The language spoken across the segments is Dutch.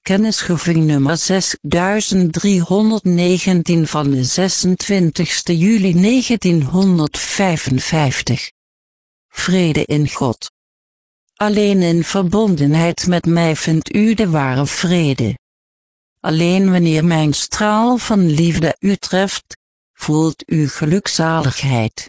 Kennisgeving nummer 6319 van de 26 juli 1955. Vrede in God. Alleen in verbondenheid met mij vindt u de ware vrede. Alleen wanneer mijn straal van liefde u treft, voelt u gelukzaligheid.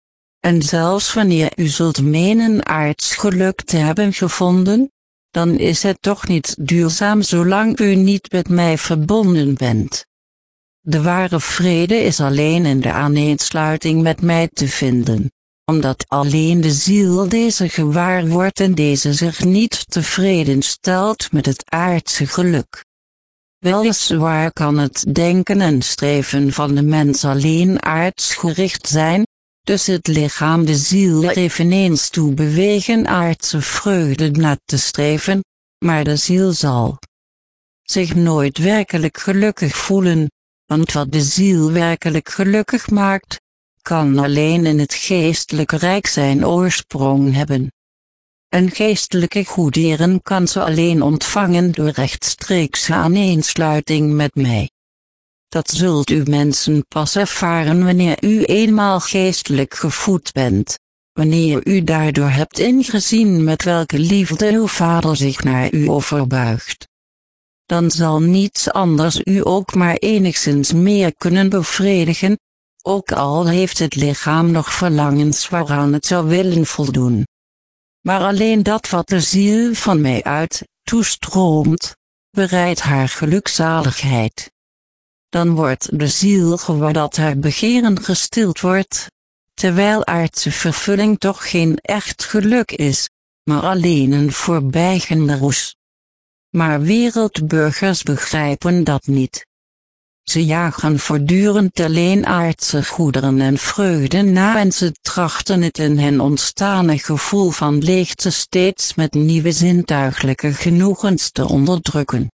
En zelfs wanneer u zult menen aards geluk te hebben gevonden, dan is het toch niet duurzaam zolang u niet met mij verbonden bent. De ware vrede is alleen in de aaneensluiting met mij te vinden, omdat alleen de ziel deze gewaar wordt en deze zich niet tevreden stelt met het aardse geluk. Weliswaar kan het denken en streven van de mens alleen aardsgericht zijn, dus het lichaam de ziel er eveneens toe bewegen aardse vreugde na te streven, maar de ziel zal zich nooit werkelijk gelukkig voelen, want wat de ziel werkelijk gelukkig maakt, kan alleen in het geestelijke rijk zijn oorsprong hebben. Een geestelijke goederen kan ze alleen ontvangen door rechtstreekse aaneensluiting met mij. Dat zult u mensen pas ervaren wanneer u eenmaal geestelijk gevoed bent, wanneer u daardoor hebt ingezien met welke liefde uw Vader zich naar u overbuigt. Dan zal niets anders u ook maar enigszins meer kunnen bevredigen, ook al heeft het lichaam nog verlangens waaraan het zou willen voldoen. Maar alleen dat wat de ziel van mij uit toestroomt, bereidt haar gelukzaligheid. Dan wordt de ziel gewaar dat haar begeren gestild wordt, terwijl aardse vervulling toch geen echt geluk is, maar alleen een voorbijgaande roes. Maar wereldburgers begrijpen dat niet. Ze jagen voortdurend alleen aardse goederen en vreugden na en ze trachten het in hen ontstane gevoel van leegte steeds met nieuwe zintuiglijke genoegens te onderdrukken.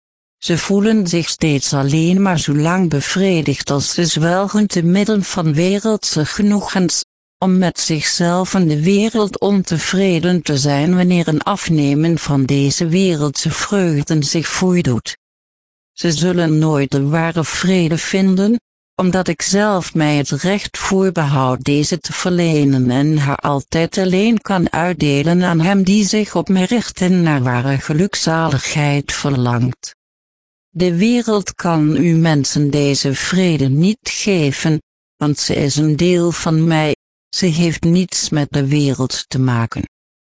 Ze voelen zich steeds alleen maar zo lang bevredigd als ze zwelgen te midden van wereldse genoegens, om met zichzelf en de wereld ontevreden te zijn wanneer een afnemen van deze wereldse vreugden zich voordoet. Ze zullen nooit de ware vrede vinden, omdat ik zelf mij het recht voorbehoud deze te verlenen en haar altijd alleen kan uitdelen aan hem die zich op mij richt en naar ware gelukzaligheid verlangt. De wereld kan u mensen deze vrede niet geven, want ze is een deel van mij, ze heeft niets met de wereld te maken.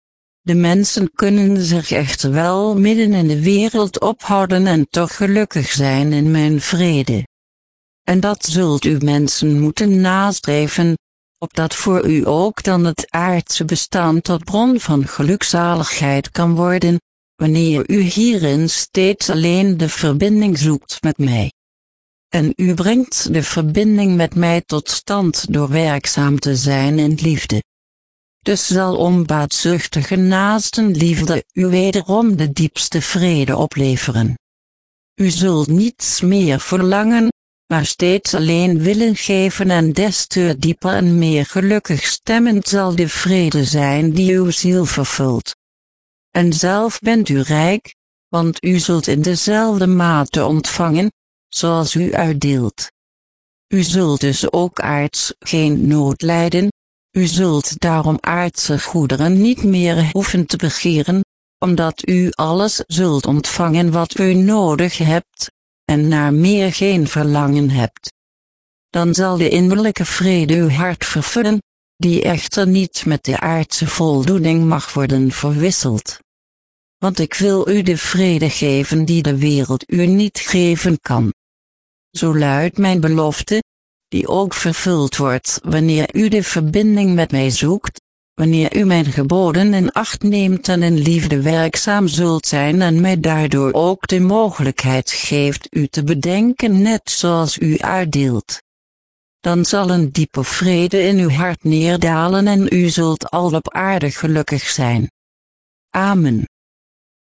De mensen kunnen zich echter wel midden in de wereld ophouden en toch gelukkig zijn in mijn vrede. En dat zult u mensen moeten nastreven, opdat voor u ook dan het aardse bestaan tot bron van gelukzaligheid kan worden, wanneer u hierin steeds alleen de verbinding zoekt met mij. En u brengt de verbinding met mij tot stand door werkzaam te zijn in liefde. Dus zal onbaatzuchtige naastenliefde u wederom de diepste vrede opleveren. U zult niets meer verlangen, maar steeds alleen willen geven en des te dieper en meer gelukkig stemmend zal de vrede zijn die uw ziel vervult. En zelf bent u rijk, want u zult in dezelfde mate ontvangen, zoals u uitdeelt. U zult dus ook aards geen nood lijden, u zult daarom aardse goederen niet meer hoeven te begeren, omdat u alles zult ontvangen wat u nodig hebt, en naar meer geen verlangen hebt. Dan zal de innerlijke vrede uw hart vervullen, die echter niet met de aardse voldoening mag worden verwisseld. Want ik wil u de vrede geven die de wereld u niet geven kan. Zo luidt mijn belofte, die ook vervuld wordt wanneer u de verbinding met mij zoekt, wanneer u mijn geboden in acht neemt en in liefde werkzaam zult zijn en mij daardoor ook de mogelijkheid geeft u te bedenken net zoals u uitdeelt. Dan zal een diepe vrede in uw hart neerdalen en u zult al op aarde gelukkig zijn. Amen.